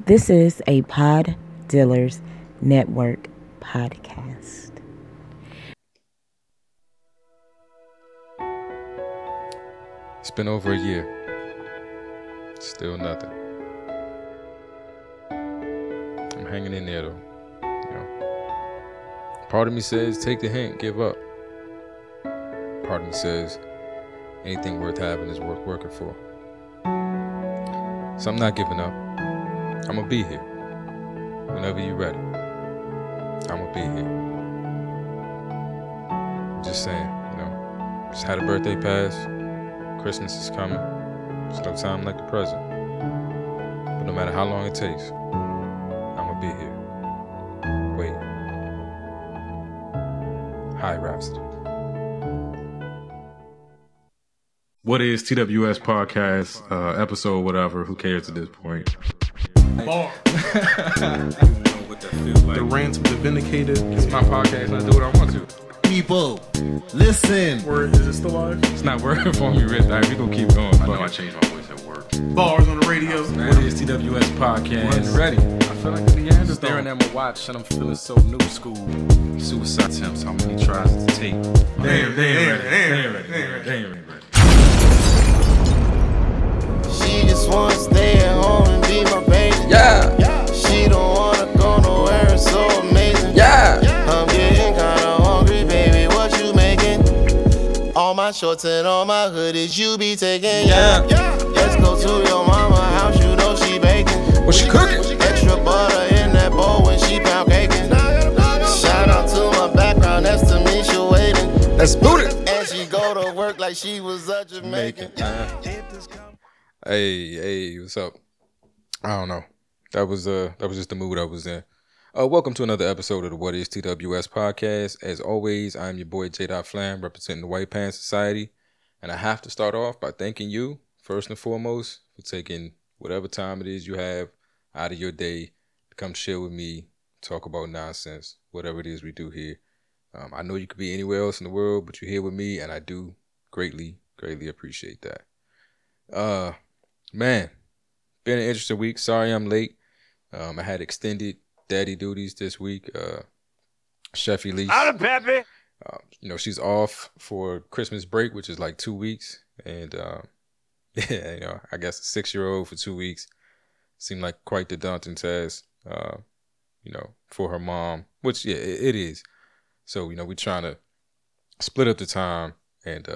This is a Pod Dealers Network podcast. It's been over a year. Still nothing. I'm hanging in there though. You know. Part of me says take the hint, give up. Part of me says anything worth having is worth working for. So I'm not giving up. I'm gonna be here. Whenever you're ready, I'm gonna be here. I'm just saying, you know, just had a birthday pass. Christmas is coming. There's no time like the present. But no matter how long it takes, I'm gonna be here. Wait. Hi, Rhapsody. What is TWS podcast, episode, whatever, who cares at this point? Bar. The rants of the vindicated. It's my podcast and I do what I want to. People, listen. Word, is it still live? It's not working for me, Rich. All right, we gonna keep going. I know I changed my voice at work. Bars on the radio. What is TWS podcast? Ready. I feel like the Neanderthal. Staring at my watch and I'm feeling so new school. Suicide attempts, how many tries to take? They ain't ready. She just wanna stay at home and be my baby. Yeah. She don't wanna go nowhere, it's so amazing. Yeah. I'm getting kinda hungry, baby, what you making? All my shorts and all my hoodies you be taking. Yeah. Let's go to your mama house, you know she baking. What she cooking? Extra butter in that bowl when she pound caking. Shout out to my background, that's Tamisha waiting. Let's boot it. And she go to work like she was a Jamaican. Hey, what's up? I don't know. That was just the mood I was in. Welcome to another episode of the What is TWS podcast. As always, I'm your boy J. Flam, representing the White Pants Society. And I have to start off by thanking you, first and foremost, for taking whatever time it is you have out of your day to come chill with me, talk about nonsense, whatever it is we do here. I know you could be anywhere else in the world, but you're here with me, and I do greatly appreciate that. Man, been an interesting week. Sorry I'm late. I had extended daddy duties this week. Chef Elise. Out of Peppy. She's off for Christmas break, which is like 2 weeks. And, I guess a 6-year-old for 2 weeks seemed like quite the daunting task, for her mom, which, yeah, it is. So, we're trying to split up the time and,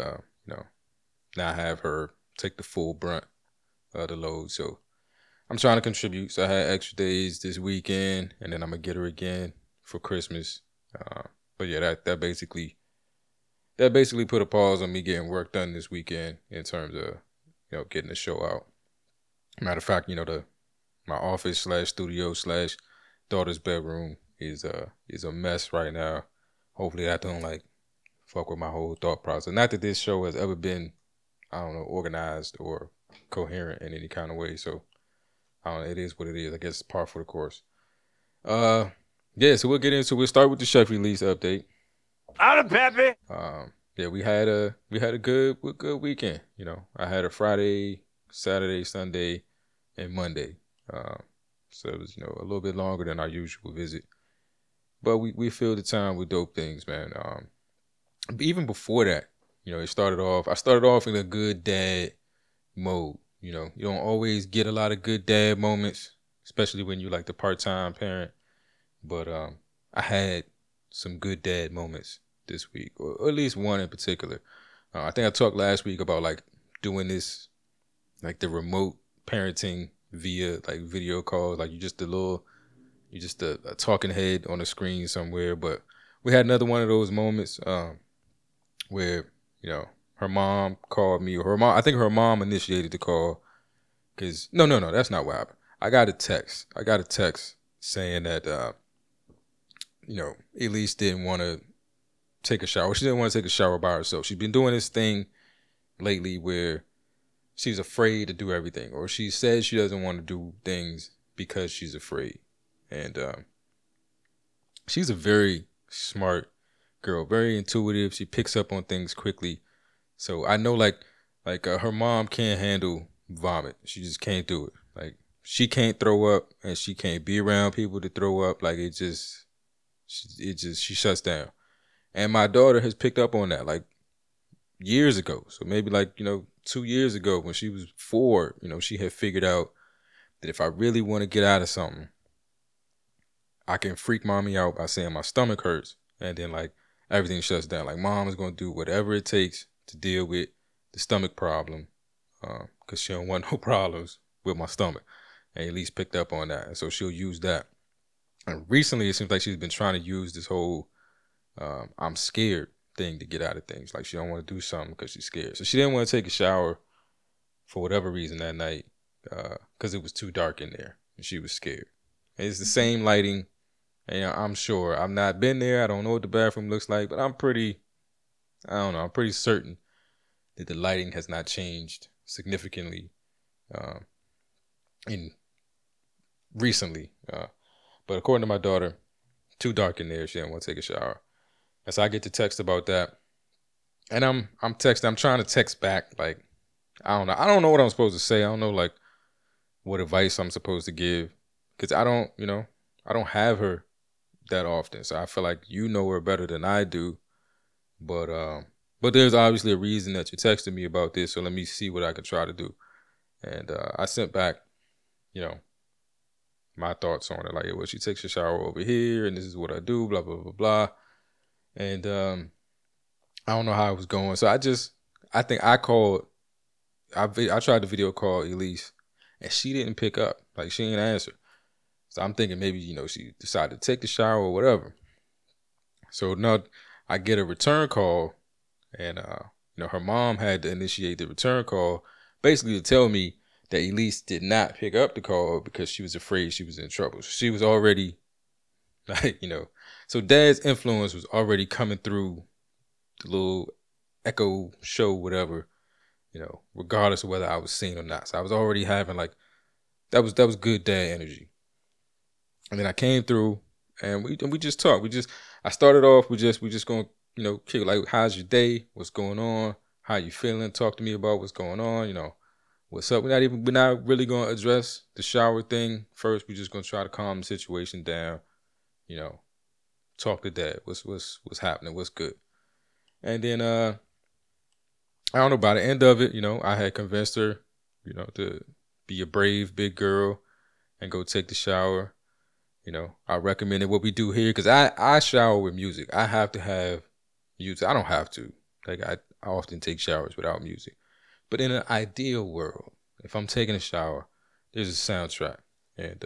not have her take the full brunt of the load. So I'm trying to contribute. So I had extra days this weekend, and then I'm going to get her again for Christmas. But yeah, that basically put a pause on me getting work done this weekend in terms of, getting the show out. Matter of fact, my office / studio / daughter's bedroom is a mess right now. Hopefully that don't fuck with my whole thought process. Not that this show has ever been, organized or coherent in any kind of way. So it is what it is. I guess it's par for the course. So we'll start with the Chef Release update. Out of Peppy. We had a good weekend. I had a Friday, Saturday, Sunday, and Monday. So it was, a little bit longer than our usual visit. But we filled the time with dope things, man. Even before that, I started off in a good dad mode. You don't always get a lot of good dad moments, especially when you're like the part-time parent. But I had some good dad moments this week, or at least one in particular. I think I talked last week about doing this, the remote parenting via video calls. You're just a talking head on a screen somewhere. But we had another one of those moments where, her mom called me, or I think her mom initiated the call. Cause no, that's not what happened. I got a text saying that, Elise didn't want to take a shower. She didn't want to take a shower by herself. She's been doing this thing lately where she's afraid to do everything, or she says she doesn't want to do things because she's afraid. And she's a very smart girl, very intuitive. She picks up on things quickly. So I know her mom can't handle vomit. She just can't do it. she can't throw up and she can't be around people to throw up. Like she shuts down. And my daughter has picked up on that like years ago. So maybe like, 2 years ago when she was 4, she had figured out that if I really want to get out of something, I can freak mommy out by saying my stomach hurts. And then like everything shuts down. Like mom is going to do whatever it takes to deal with the stomach problem. Because she don't want no problems with my stomach. And at least picked up on that. And so she'll use that. And recently it seems like she's been trying to use this whole I'm scared thing to get out of things. Like she don't want to do something because she's scared. So she didn't want to take a shower for whatever reason that night because it was too dark in there. And she was scared. And it's the same lighting. And I'm sure I've not been there. I don't know what the bathroom looks like. But I'm pretty certain that the lighting has not changed significantly recently. But according to my daughter, too dark in there. She didn't want to take a shower. And so I get to text about that. And I'm texting. I'm trying to text back. Like, I don't know. I don't know what I'm supposed to say. I don't know, like, what advice I'm supposed to give. Because I don't have her that often. So I feel like you know her better than I do. But there's obviously a reason that you're texting me about this. So let me see what I can try to do. And I sent back, my thoughts on it. Like, well, she takes a shower over here, and this is what I do, blah, blah, blah, blah. And I don't know how it was going. So I think I called, I tried to video call Elise, and she didn't pick up. Like, she didn't answer. So I'm thinking maybe, she decided to take the shower or whatever. So now I get a return call, and, her mom had to initiate the return call, basically to tell me that Elise did not pick up the call because she was afraid she was in trouble. So she was already, like, so dad's influence was already coming through the little echo show, whatever, regardless of whether I was seen or not. So I was already having like, that was good dad energy. And then I came through and we just talked. I started off with we just going to, kick, like, how's your day? What's going on? How you feeling? Talk to me about what's going on, what's up? We're not really going to address the shower thing first. We're just going to try to calm the situation down, talk to dad. What's happening? What's good? And then, I don't know, by the end of it, I had convinced her, to be a brave big girl and go take the shower. I recommended what we do here because I shower with music. I have to have music. I don't have to. Like, I often take showers without music. But in an ideal world, if I'm taking a shower, there's a soundtrack. And,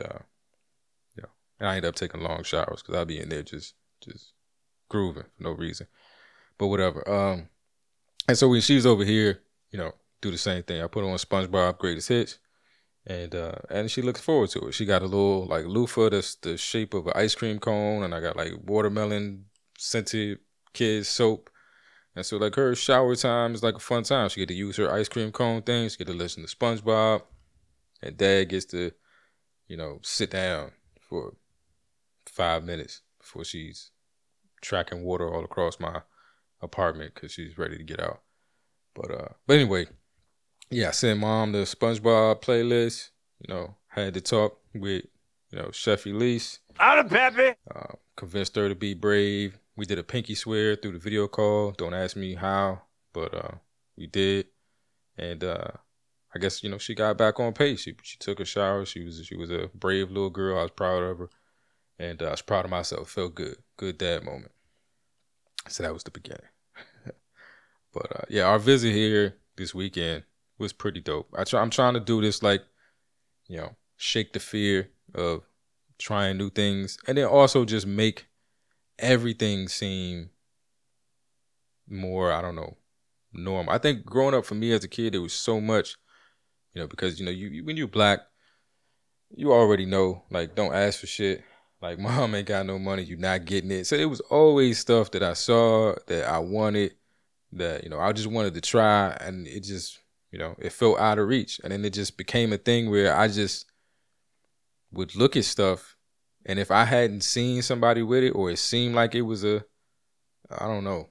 and I end up taking long showers because I'll be in there just grooving for no reason. But whatever. And so when she's over here, do the same thing. I put on SpongeBob Greatest Hits. And she looks forward to it. She got a little like loofah that's the shape of an ice cream cone. And I got like watermelon scented kids soap. And so like her shower time is like a fun time. She get to use her ice cream cone thing. She get to listen to SpongeBob. And dad gets to, sit down for 5 minutes before she's tracking water all across my apartment because she's ready to get out. But anyway, yeah, I sent mom the SpongeBob playlist. Had to talk with, Chef Elise. Out of Pepe. Convinced her to be brave. We did a pinky swear through the video call. Don't ask me how, but we did. And I guess, she got back on pace. She took a shower. She was a brave little girl. I was proud of her. And I was proud of myself. Felt good. Good dad moment. So that was the beginning. But yeah, our visit here this weekend was pretty dope. I'm trying to do this, like, shake the fear of trying new things. And then also just make everything seem more, I don't know, normal. I think growing up for me as a kid, there was so much, because, you when you're black, you already know, like, don't ask for shit. Like, mom ain't got no money, you're not getting it. So it was always stuff that I saw that I wanted, that, I just wanted to try, and it just, it felt out of reach. And then it just became a thing where I just would look at stuff, and if I hadn't seen somebody with it, or it seemed like it was I don't know,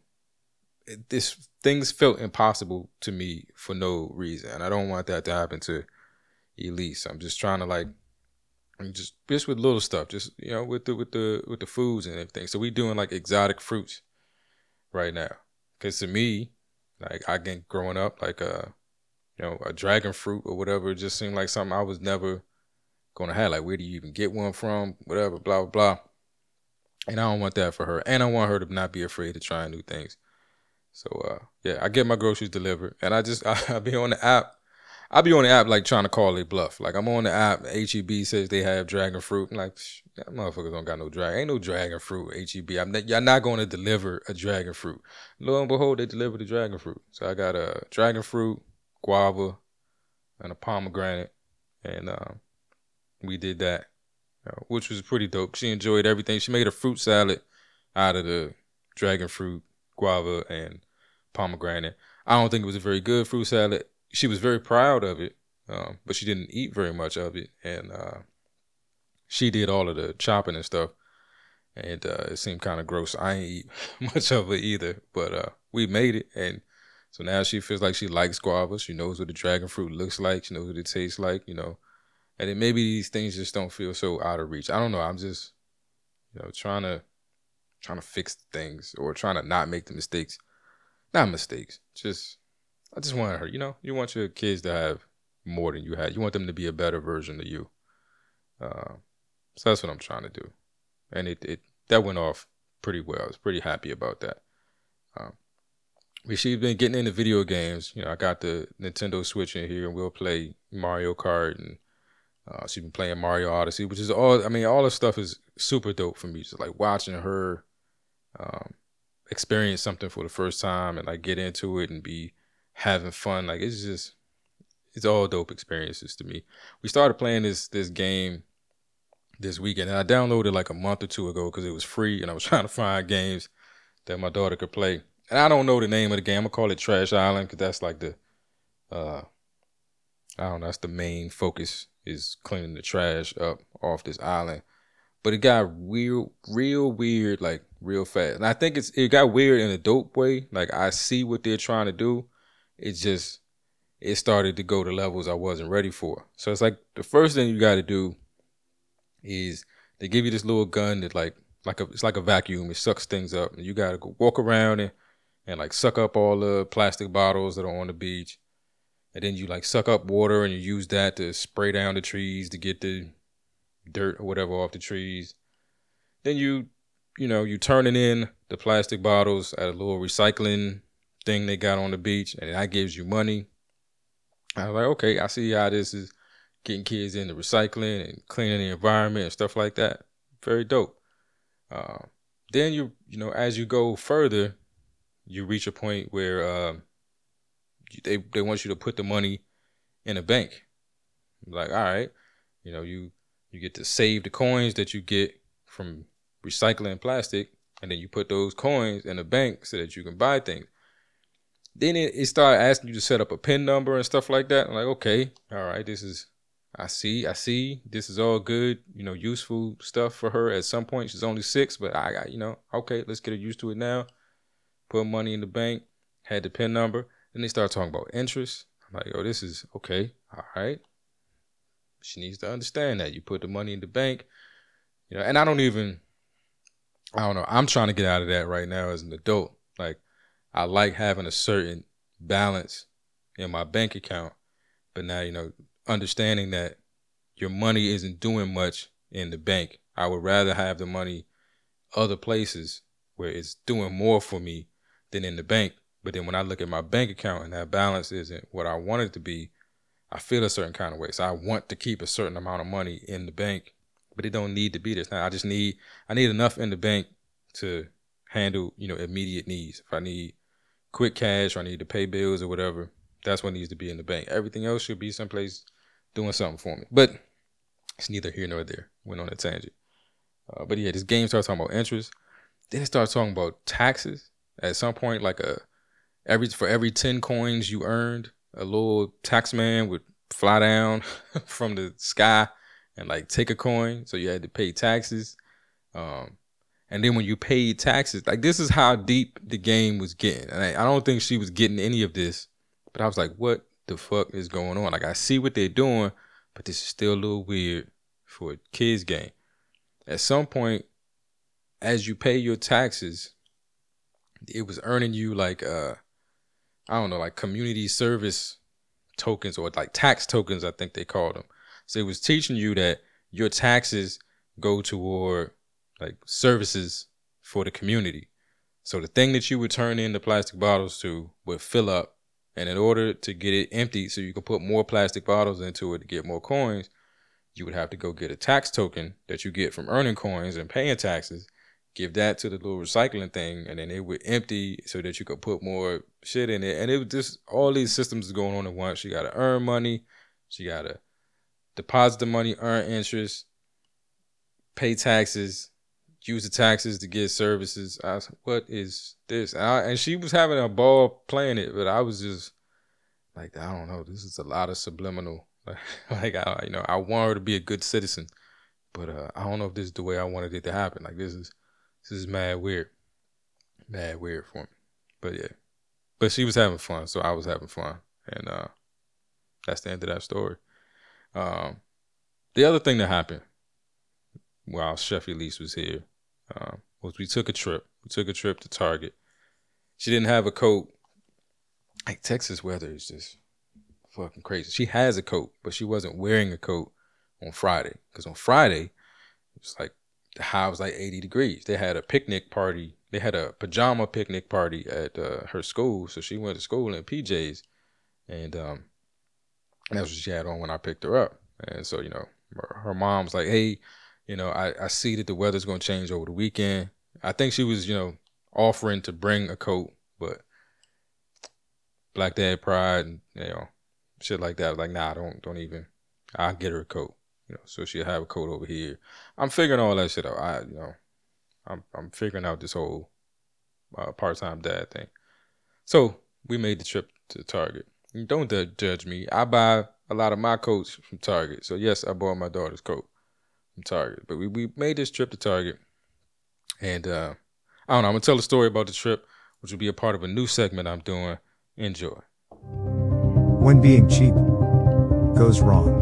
things felt impossible to me for no reason. And I don't want that to happen to, elite. So I'm just trying to like, just with little stuff, just with the foods and everything. So we doing like exotic fruits right now, because to me, like I get growing up like a dragon fruit or whatever, it just seemed like something I was never gonna have. Like, where do you even get one from? Whatever, blah blah blah. And I don't want that for her, and I want her to not be afraid of trying new things. So yeah, I get my groceries delivered, and I be on the app. I be on the app like trying to call it bluff. Like I'm on the app, HEB says they have dragon fruit. I'm like, that motherfuckers don't got no dragon. Ain't no dragon fruit, HEB. Y'all not going to deliver a dragon fruit. Lo and behold, they delivered the dragon fruit. So I got a dragon fruit, guava, and a pomegranate, and we did that, which was pretty dope. She enjoyed everything. She made a fruit salad out of the dragon fruit, guava, and pomegranate. I don't think it was a very good fruit salad. She was very proud of it, but she didn't eat very much of it. And she did all of the chopping and stuff. And it seemed kind of gross. I ain't eat much of it either. But we made it. And so now she feels like she likes guava. She knows what the dragon fruit looks like. She knows what it tastes like, And then maybe these things just don't feel so out of reach. I don't know. I'm just, trying to fix things, or trying to not make the mistakes. Not mistakes. I just want her, you want your kids to have more than you had. You want them to be a better version of you. So that's what I'm trying to do. And that went off pretty well. I was pretty happy about that. She's been getting into video games. I got the Nintendo Switch in here, and we'll play Mario Kart, and she's been playing Mario Odyssey, which is all the stuff is super dope for me. Just like watching her experience something for the first time and like get into it and be having fun. Like it's all dope experiences to me. We started playing this game this weekend, and I downloaded like a month or two ago because it was free, and I was trying to find games that my daughter could play. And I don't know the name of the game. I'm gonna call it Trash Island because that's like the that's the main focus, is cleaning the trash up off this island. But it got real weird, like real fast. And I think it got weird in a dope way. Like I see what they're trying to do. It started to go to levels I wasn't ready for. So it's like the first thing you got to do is they give you this little gun that it's like a vacuum. It sucks things up, and you got to go walk around and like suck up all the plastic bottles that are on the beach. And then you like suck up water, and you use that to spray down the trees to get the dirt or whatever off the trees. Then you turning in the plastic bottles at a little recycling thing they got on the beach, and that gives you money. I was like, okay, I see how this is getting kids into recycling and cleaning the environment and stuff like that. Very dope. Then as you go further, you reach a point where they want you to put the money in a bank. Like, all right, you get to save the coins that you get from recycling plastic, and then you put those coins in a bank so that you can buy things. Then it started asking you to set up a PIN number and stuff like that. I'm like, okay, all right, I see. This is all good, useful stuff for her at some point. She's only 6, but I got, okay, let's get her used to it now. Put money in the bank, had the PIN number. Then they start talking about interest. I'm like, this is okay, all right. She needs to understand that you put the money in the bank, and I don't know. I'm trying to get out of that right now as an adult. Like, I like having a certain balance in my bank account, but now, understanding that your money isn't doing much in the bank. I would rather have the money other places where it's doing more for me than in the bank. But then when I look at my bank account and that balance isn't what I want it to be, I feel a certain kind of way. So I want to keep a certain amount of money in the bank, but it don't need to be this. Now I need enough in the bank to handle, immediate needs. If I need quick cash or I need to pay bills or whatever, that's what needs to be in the bank. Everything else should be someplace doing something for me. But it's neither here nor there. Went on a tangent. But yeah, this game starts talking about interest. Then it starts talking about taxes. At some point, like for every 10 coins you earned, a little tax man would fly down from the sky and like take a coin. So you had to pay taxes. And then when you paid taxes, like this is how deep the game was getting. And I don't think she was getting any of this, but I was like, what the fuck is going on? Like I see what they're doing, but this is still a little weird for a kids game. At some point, as you pay your taxes, it was earning you like I don't know, like community service tokens or like tax tokens, I think they called them. So it was teaching you that your taxes go toward like services for the community. So the thing that you would turn in the plastic bottles to would fill up, and in order to get it empty so you could put more plastic bottles into it to get more coins, you would have to go get a tax token that you get from earning coins and paying taxes, give that to the little recycling thing, and then it would empty so that you could put more shit in it. And it was just all these systems going on at once. You got to earn money. You got to deposit the money, earn interest, pay taxes, use the taxes to get services. I was, what is this? And she was having a ball playing it, but I was just like, I don't know. This is a lot of subliminal. Like I want her to be a good citizen, but I don't know if this is the way I wanted it to happen. Like this is mad weird for me. But yeah, but she was having fun, so I was having fun, and that's the end of that story. The other thing that happened while Chef Elise was here was we took a trip. We took a trip to Target. She didn't have a coat. Like Texas weather is just fucking crazy. She has a coat, but she wasn't wearing a coat on Friday. Because on Friday, it was like the high was like 80 degrees. They had a picnic party. They had a pajama picnic party at her school. So she went to school in PJs. And that's what she had on when I picked her up. And so, her mom's like, hey, I see that the weather's going to change over the weekend. I think she was, offering to bring a coat, but Black Dad Pride and, shit like that. Like, nah, don't even. I'll get her a coat, so she'll have a coat over here. I'm figuring all that shit out. I'm figuring out this whole part-time dad thing. So we made the trip to Target. And don't judge me. I buy a lot of my coats from Target. So yes, I bought my daughter's coat from Target. But we made this trip to Target. And I don't know, I'm going to tell a story about the trip, which will be a part of a new segment I'm doing. Enjoy. When being cheap goes wrong.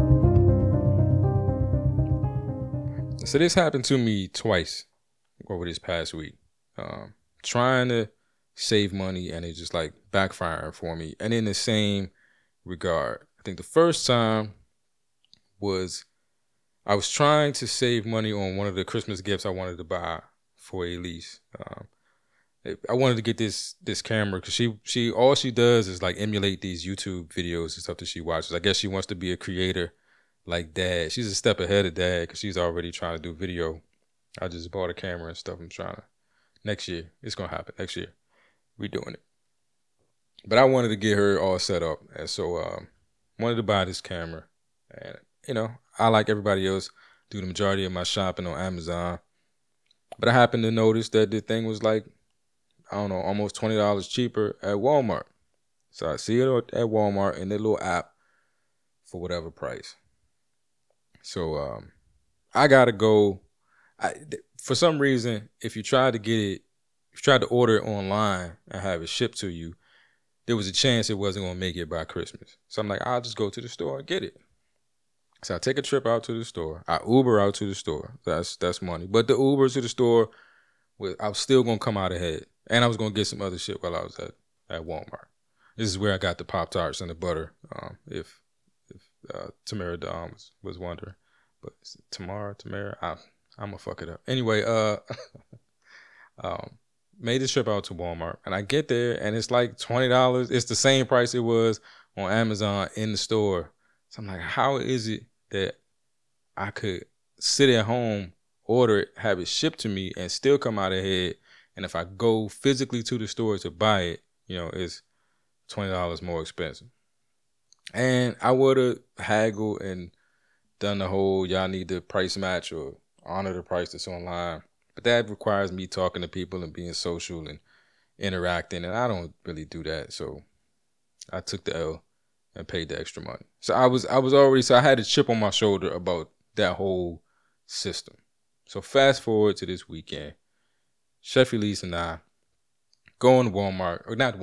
So this happened to me twice over this past week. Trying to save money, and it's just like backfiring for me. And in the same regard, I think the first time was I was trying to save money on one of the Christmas gifts I wanted to buy for Elise. I wanted to get this camera because she all she does is like emulate these YouTube videos and stuff that she watches. I guess she wants to be a creator like Dad. She's a step ahead of Dad because she's already trying to do video. I just bought a camera and stuff. I'm trying to next year. It's gonna happen next year. We doing it. But I wanted to get her all set up, and so wanted to buy this camera. And I, like everybody else, do the majority of my shopping on Amazon. But I happened to notice that the thing was like, I don't know, almost $20 cheaper at Walmart. So I see it at Walmart in their little app for whatever price. So I gotta go. For some reason, if you tried to order it online and have it shipped to you, there was a chance it wasn't gonna make it by Christmas. So I'm like, I'll just go to the store and get it. So I take a trip out to the store. I Uber out to the store. That's money. But the Uber to the store, I was still gonna come out ahead. And I was gonna get some other shit while I was at Walmart. This is where I got the Pop-Tarts and the butter. If Tamara Dawn was wondering. But Tamara, I'm gonna fuck it up. Anyway, made the trip out to Walmart, and I get there and it's like $20. It's the same price it was on Amazon in the store. So I'm like, how is it that I could sit at home, order it, have it shipped to me, and still come out ahead? And if I go physically to the store to buy it, it's $20 more expensive. And I would have haggled and done the whole y'all need to price match or honor the price that's online. But that requires me talking to people and being social and interacting. And I don't really do that. So I took the L and paid the extra money. So I had a chip on my shoulder about that whole system. So fast forward to this weekend. Chef Elise and I going to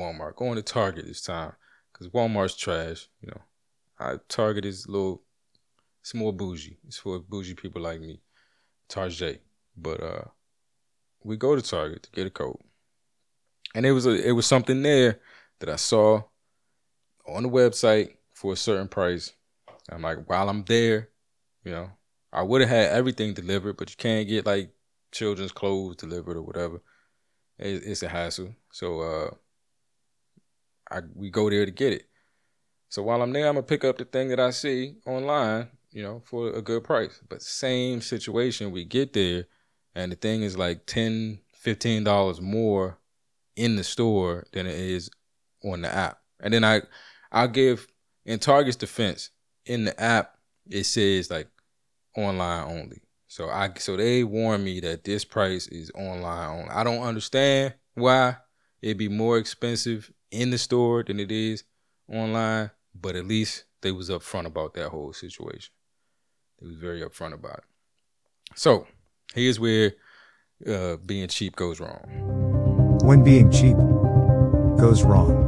going to Target this time because Walmart's trash. Target is a little It's more bougie. It's for bougie people like me. Target. But we go to Target to get a coat. And it was something there that I saw on the website for a certain price. I'm like, while I'm there, I would have had everything delivered, but you can't get like children's clothes delivered or whatever. It's a hassle. So we go there to get it. So while I'm there, I'm gonna pick up the thing that I see online, for a good price. But same situation, we get there and the thing is like $10, $15 more in the store than it is on the app. And then I'll give, in Target's defense, in the app, it says like online only. So they warn me that this price is online only. I don't understand why it'd be more expensive in the store than it is online, but at least they was upfront about that whole situation. They was very upfront about it. So here's where being cheap goes wrong. When being cheap goes wrong.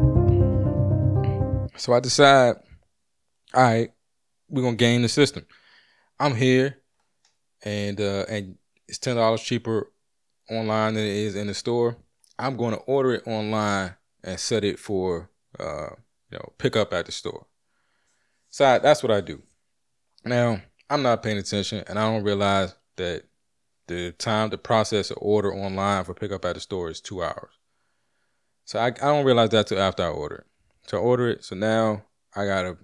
So I decide, all right, we're gonna game the system. I'm here, and it's $10 cheaper online than it is in the store. I'm gonna order it online and set it for pick up at the store. So that's what I do. Now I'm not paying attention, and I don't realize that the time to process an order online for pickup at the store is 2 hours. So I don't realize that till after I order it. So I order it. So now I gotta,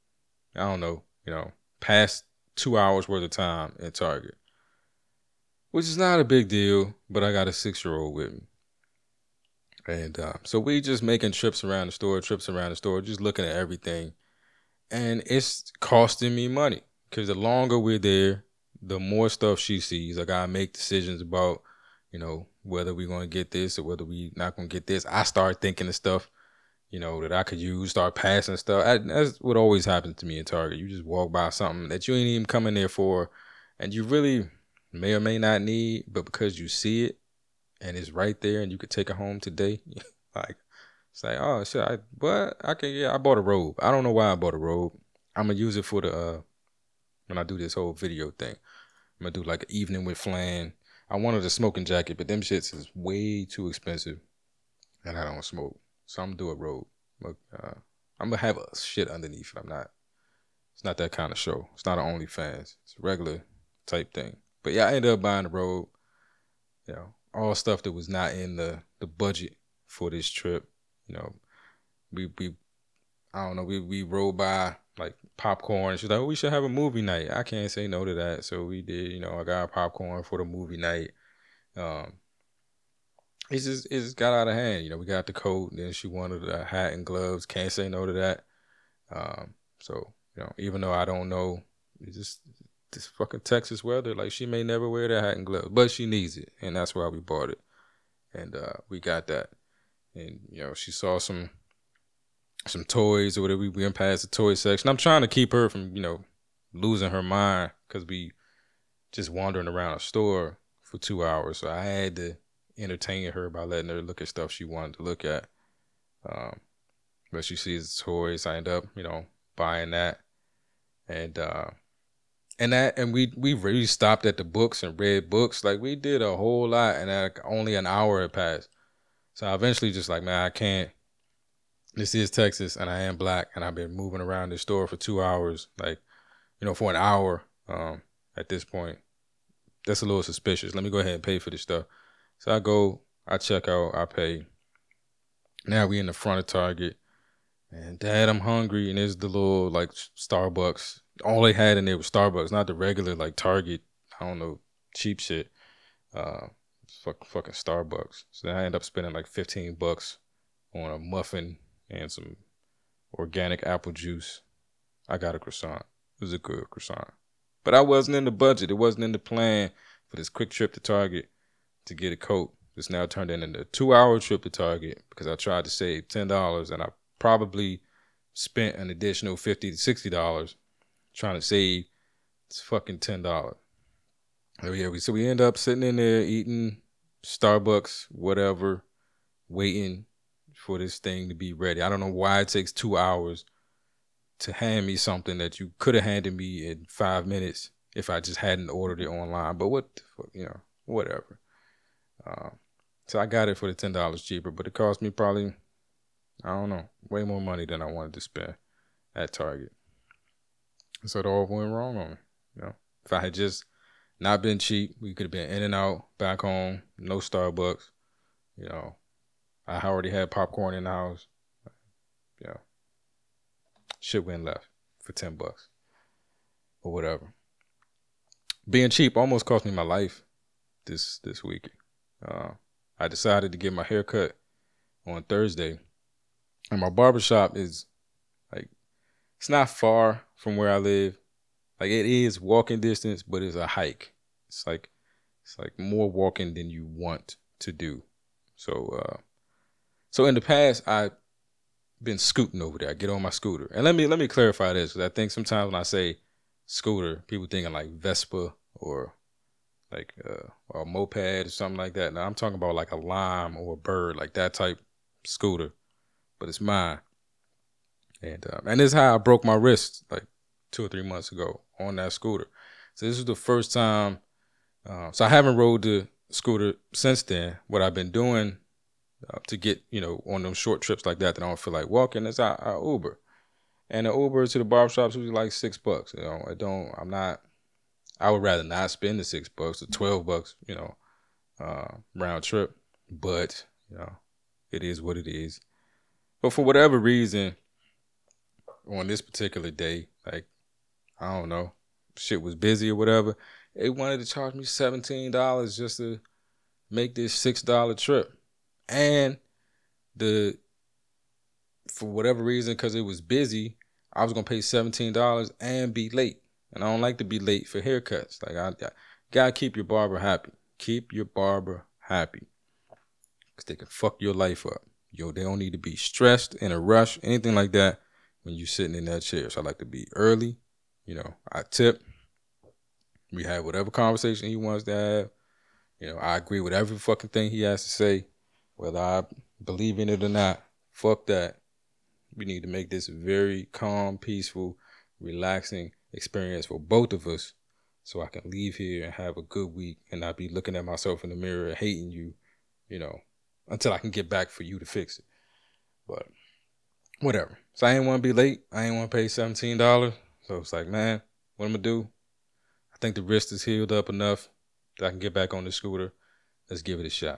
pass 2 hours worth of time in Target, which is not a big deal, but I got a 6-year-old with me. And so we just making trips around the store, just looking at everything. And it's costing me money because the longer we're there, the more stuff she sees. I gotta make decisions about, whether we're going to get this or whether we not going to get this. I start thinking of stuff, that I could use, start passing stuff. That's what always happens to me in Target. You just walk by something that you ain't even coming there for, and you really may or may not need, but because you see it and it's right there and you could take it home today, like, it's like, oh, shit, I bought a robe. I don't know why I bought a robe. I'm going to use it for when I do this whole video thing. I'm going to do like an evening with Flan. I wanted a smoking jacket, but them shits is way too expensive, and I don't smoke. So I'm gonna do a robe. I'm gonna have a shit underneath it. It's not that kind of show. It's not an OnlyFans. It's a regular type thing. But yeah, I ended up buying a robe. All stuff that was not in the budget for this trip. We rode by like popcorn. She's like, oh, we should have a movie night. I can't say no to that. So we did, I got popcorn for the movie night. It just got out of hand. We got the coat, and then she wanted a hat and gloves. Can't say no to that. So, even though I don't know, it's just this fucking Texas weather, like she may never wear that hat and gloves, but she needs it. And that's why we bought it. And we got that. And, she saw some toys or whatever. We went past the toy section. I'm trying to keep her from, losing her mind because we just wandering around a store for 2 hours. So I had to entertain her by letting her look at stuff she wanted to look at. But she sees the toys. I end up, buying that. And we really stopped at the books and read books. Like we did a whole lot, and only an hour had passed. So I eventually just like, man, I can't. This is Texas, and I am black, and I've been moving around this store for 2 hours, like, for an hour. At this point, that's a little suspicious. Let me go ahead and pay for this stuff. So I go, I check out, I pay. Now we in the front of Target, and Dad, I'm hungry, and there's the little like Starbucks. All they had in there was Starbucks, not the regular like Target. I don't know, cheap shit. Fucking Starbucks. So then I end up spending like $15 on a muffin and some organic apple juice. I got a croissant. It was a good croissant. But I wasn't in the budget. It wasn't in the plan for this quick trip to Target to get a coat. It's now turned into a 2-hour trip to Target because I tried to save $10 and I probably spent an additional $50 to $60 trying to save this fucking $10. So we end up sitting in there eating Starbucks, whatever, waiting for this thing to be ready. I don't know why it takes 2 hours to hand me something that you could have handed me in 5 minutes if I just hadn't ordered it online. But what the fuck, whatever. So I got it for the $10 cheaper, but it cost me probably, I don't know, way more money than I wanted to spend at Target. So it all went wrong on me. If I had just not been cheap, we could have been in and out, back home, no Starbucks. I already had popcorn in the house. Shit went left for $10 or whatever. Being cheap almost cost me my life this week. I decided to get my hair cut on Thursday, and my barbershop is it's not far from where I live. It is walking distance, but it's a hike. It's like more walking than you want to do. So in the past, I've been scooting over there. I get on my scooter, and let me clarify this, because I think sometimes when I say scooter, people thinking like Vespa or a moped or something like that. Now I'm talking about like a Lime or a Bird, like that type scooter, but it's mine. And this is how I broke my wrist like 2 or 3 months ago on that scooter. So this is the first time. So I haven't rode the scooter since then. What I've been doing to get, on those short trips like that I don't feel like walking is I Uber. And the Uber to the barbershop is usually like $6. I would rather not spend the $6 or $12, round trip. But, it is what it is. But for whatever reason, on this particular day, I don't know, shit was busy or whatever, they wanted to charge me $17 just to make this $6 trip. And for whatever reason, because it was busy, I was going to pay $17 and be late. And I don't like to be late for haircuts. I gotta keep your barber happy. Keep your barber happy. Because they can fuck your life up. They don't need to be stressed, in a rush, anything like that when you're sitting in that chair. So I like to be early. I tip. We have whatever conversation he wants to have. I agree with every fucking thing he has to say. Whether I believe in it or not, fuck that. We need to make this a very calm, peaceful, relaxing experience for both of us, so I can leave here and have a good week and not be looking at myself in the mirror and hating you, until I can get back for you to fix it. But whatever. So I ain't want to be late. I ain't want to pay $17. So it's like, man, what I'm going to do? I think the wrist is healed up enough that I can get back on the scooter. Let's give it a shot.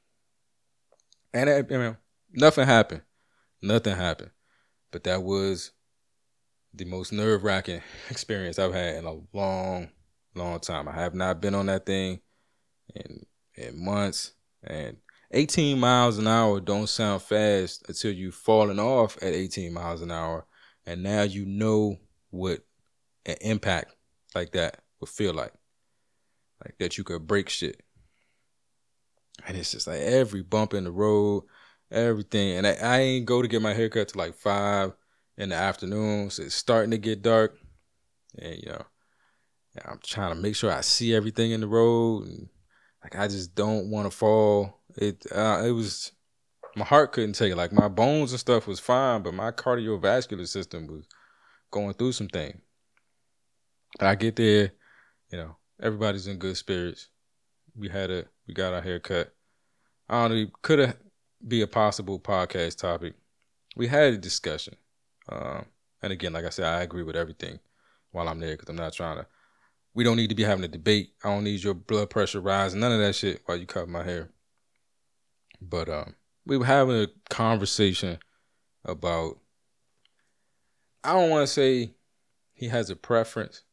And nothing happened. Nothing happened. But that was the most nerve-wracking experience I've had in a long, long time. I have not been on that thing in months. And 18 miles an hour don't sound fast until you've fallen off at 18 miles an hour. And now you know what an impact like that would feel like. Like that you could break shit. And it's just like every bump in the road, everything. And I ain't go to get my haircut till like 5 in the afternoon. So it's starting to get dark. And, I'm trying to make sure I see everything in the road. And I just don't want to fall. It was, my heart couldn't take it. Like my bones and stuff was fine, but my cardiovascular system was going through some things. I get there, everybody's in good spirits. We got our hair cut. I don't know, it could have be a possible podcast topic. We had a discussion. And again, like I said, I agree with everything while I'm there, because I'm not trying to, we don't need to be having a debate. I don't need your blood pressure rising, none of that shit while you cut my hair. But we were having a conversation about, I don't want to say he has a preference.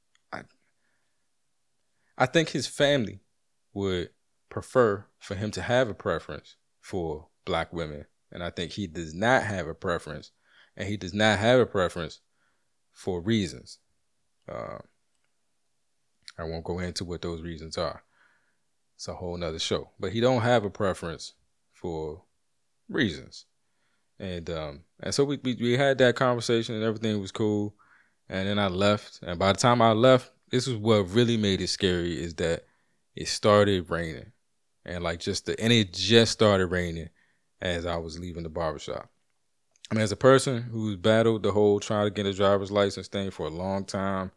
I think his family would prefer for him to have a preference for black women. And I think he does not have a preference. And he does not have a preference for reasons. I won't go into what those reasons are. It's a whole nother show. But he don't have a preference for reasons. And so we had that conversation and everything was cool. And then I left. And by the time I left, this is what really made it scary, is that it started raining. And it just started raining as I was leaving the barbershop. I mean, as a person who's battled the whole trying to get a driver's license thing for a long time,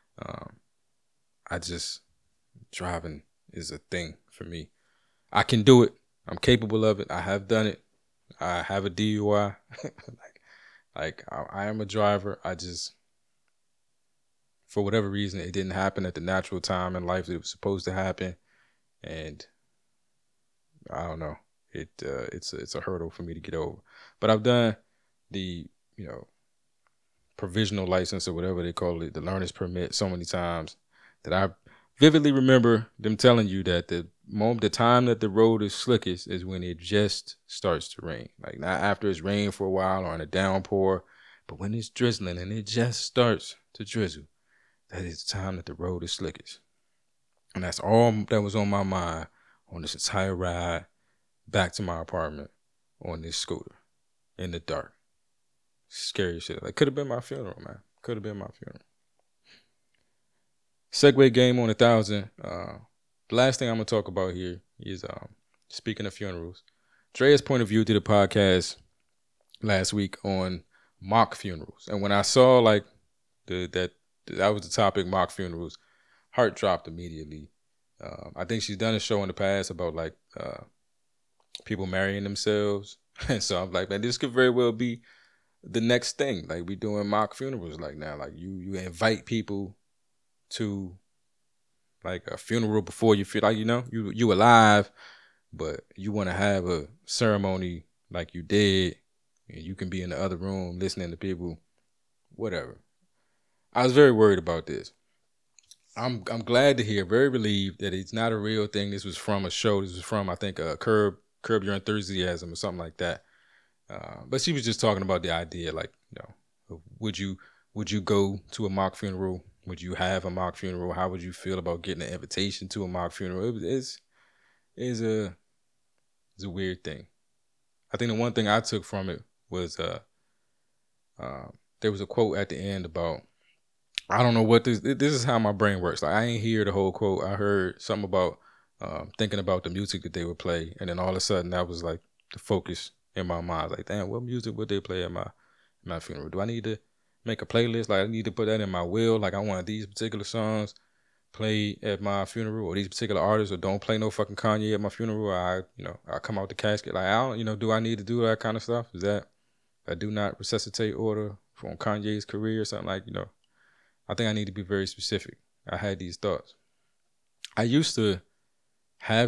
driving is a thing for me. I can do it. I'm capable of it. I have done it. I have a DUI. I am a driver. For whatever reason, it didn't happen at the natural time in life that it was supposed to happen. And I don't know. It's a hurdle for me to get over. But I've done the, provisional license or whatever they call it, the learner's permit, so many times that I vividly remember them telling you that the time that the road is slickest is when it just starts to rain. Like not after it's rained for a while or in a downpour, but when it's drizzling and it just starts to drizzle, that is the time that the road is slickest. And that's all that was on my mind on this entire ride back to my apartment on this scooter in the dark. Scary shit. Like, could have been my funeral, man. Could have been my funeral. Segway game on 1,000. The last thing I'm going to talk about here is, speaking of funerals, Drea's point of view to the podcast last week on mock funerals. And when I saw, like, that was the topic, mock funerals, heart dropped immediately. I think she's done a show in the past about, like, people marrying themselves. And so I'm like, man, this could very well be the next thing. Like, we doing mock funerals like now. Like, you invite people to, like, a funeral before you feel like, you alive, but you want to have a ceremony like you did, and you can be in the other room listening to people, whatever. I was very worried about this. I'm glad to hear, very relieved that it's not a real thing. This was from a show. This was from, I think, Curb Your Enthusiasm or something like that. But she was just talking about the idea, like, would you go to a mock funeral? Would you have a mock funeral? How would you feel about getting an invitation to a mock funeral? It's a weird thing. I think the one thing I took from it was there was a quote at the end about, I don't know what this is how my brain works. Like, I ain't hear the whole quote. I heard something about thinking about the music that they would play, and then all of a sudden that was like the focus in my mind. Like, damn, what music would they play at my funeral? Do I need to make a playlist? Like, I need to put that in my will. Like, I want these particular songs played at my funeral, or these particular artists, or don't play no fucking Kanye at my funeral. I come out the casket. Like, I don't, do I need to do that kind of stuff? Is that I do not resuscitate order from Kanye's career or something? Like, I think I need to be very specific. I had these thoughts. I used to have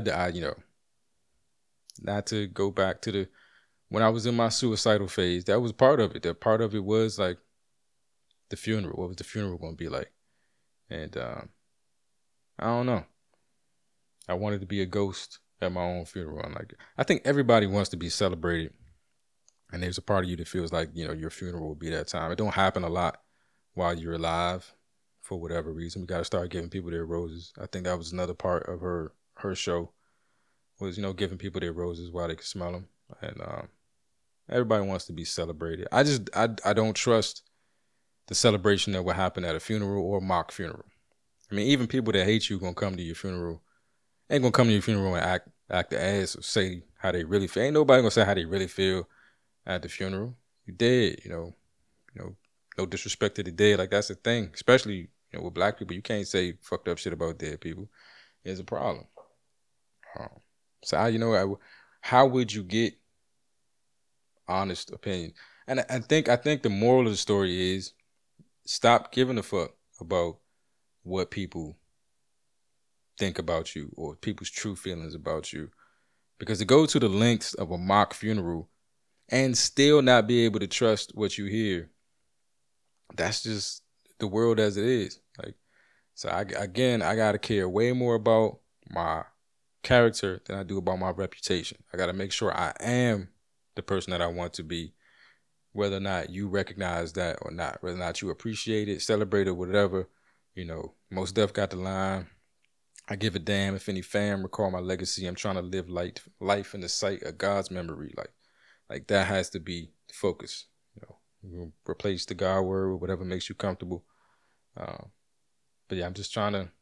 not to go back to when I was in my suicidal phase, that was part of it. That part of it was like the funeral. What was the funeral going to be like? And I don't know. I wanted to be a ghost at my own funeral. I think everybody wants to be celebrated. And there's a part of you that feels like, your funeral will be that time. It don't happen a lot while you're alive for whatever reason. We got to start giving people their roses. I think that was another part of her show was, giving people their roses while they could smell them. And everybody wants to be celebrated. I don't trust the celebration that will happen at a funeral or mock funeral. I mean, even people that hate you gonna come to your funeral, ain't gonna come to your funeral and act the ass or say how they really feel. Ain't nobody gonna say how they really feel at the funeral. You dead, no disrespect to the dead. Like, that's the thing, especially with black people. You can't say fucked up shit about dead people. It's a problem. So how would you get honest opinion? And I think the moral of the story is stop giving a fuck about what people think about you or people's true feelings about you. Because to go to the lengths of a mock funeral and still not be able to trust what you hear, that's just the world as it is. Like, so I gotta care way more about my character than I do about my reputation. I gotta make sure I am the person that I want to be, whether or not you recognize that or not, whether or not you appreciate it, celebrate it, whatever. Mos Def got the line, I give a damn if any fam recall my legacy. I'm trying to live life in the sight of God's memory. Like that has to be the focus. Replace the God word with whatever makes you comfortable. But yeah, I'm just trying to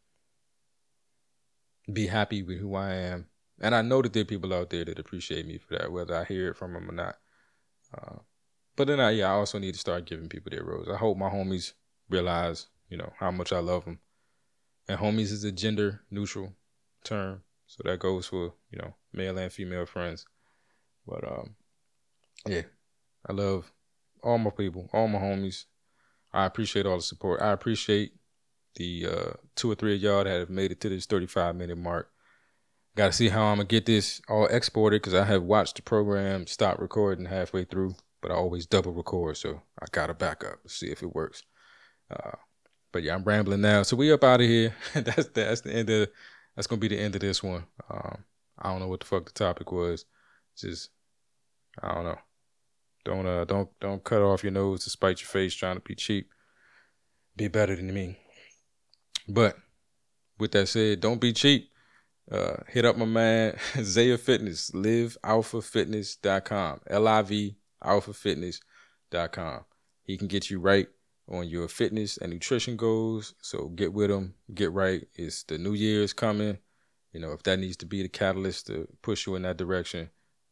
be happy with who I am. And I know that there are people out there that appreciate me for that, whether I hear it from them or not. But then I also need to start giving people their rose. I hope my homies realize, how much I love them. And homies is a gender neutral term. So that goes for, male and female friends. But, yeah, I love all my people, all my homies. I appreciate all the support. I appreciate the 2 or 3 of y'all that have made it to this 35-minute mark. Got to see how I'm going to get this all exported because I have watched the program stop recording halfway through, but I always double record, so I got to back up to see if it works. But yeah, I'm rambling now. So we up out of here. That's the end of. That's gonna be the end of this one. I don't know what the fuck the topic was. Just I don't know. Don't cut off your nose to spite your face trying to be cheap. Be better than me. But with that said, don't be cheap. Hit up my man Zaya Fitness, livealphafitness.com. livealphafitness.com. He can get you right on your fitness and nutrition goals. So get with him, get right. It's the New Year's coming. If that needs to be the catalyst to push you in that direction,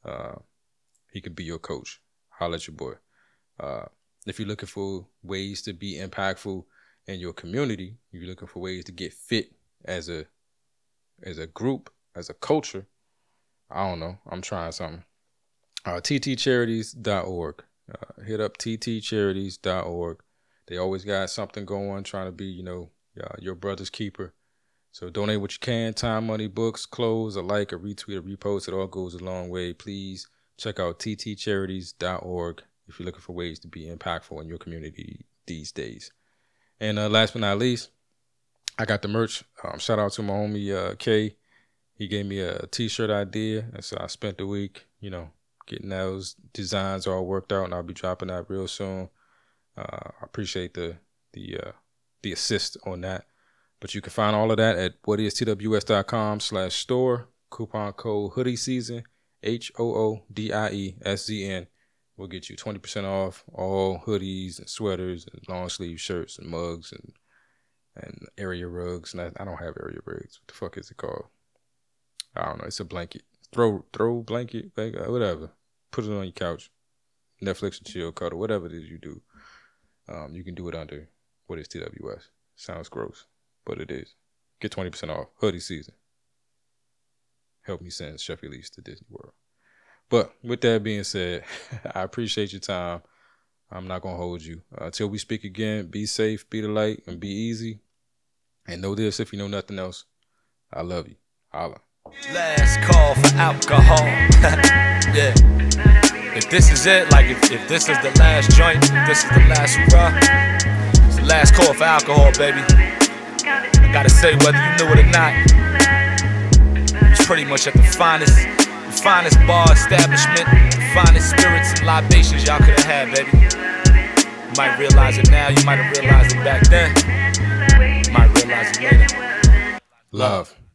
he could be your coach. Holla at your boy. If you're looking for ways to be impactful in your community, if you're looking for ways to get fit as a group, as a culture, I don't know. I'm trying something. ttcharities.org. Hit up ttcharities.org. They always got something going, trying to be, your brother's keeper. So donate what you can, time, money, books, clothes, a like, a retweet, a repost. It all goes a long way. Please check out ttcharities.org if you're looking for ways to be impactful in your community these days. And last but not least, I got the merch. Shout out to my homie Kay. He gave me a t-shirt idea. And so I spent the week, getting those designs all worked out, and I'll be dropping that real soon. I appreciate the assist on that. But you can find all of that at whatistws.com/store. Coupon code hoodie season, HOODIESZN, will get you 20% off all hoodies and sweaters and long sleeve shirts and mugs and area rugs. And I don't have area rugs. What the fuck is it called? I don't know. It's a blanket. Throw blanket, whatever. Put it on your couch. Netflix and chill, cuddle, whatever it is you do. You can do it under What Is TWS. Sounds gross, but it is. Get 20% off. Hoodie season. Help me send Sheffield East to Disney World. But with that being said, I appreciate your time. I'm not going to hold you. Until we speak again, be safe, be the light, and be easy. And know this, if you know nothing else, I love you. Holla. Last call for alcohol. Yeah. If this is it, like if this is the last joint, if this is the last hurrah, it's the last call for alcohol, baby. I gotta say, whether you knew it or not, it's pretty much at the finest bar establishment, the finest spirits and libations y'all could have had, baby. You might realize it now, you might have realized it back then. You might realize it later. Love.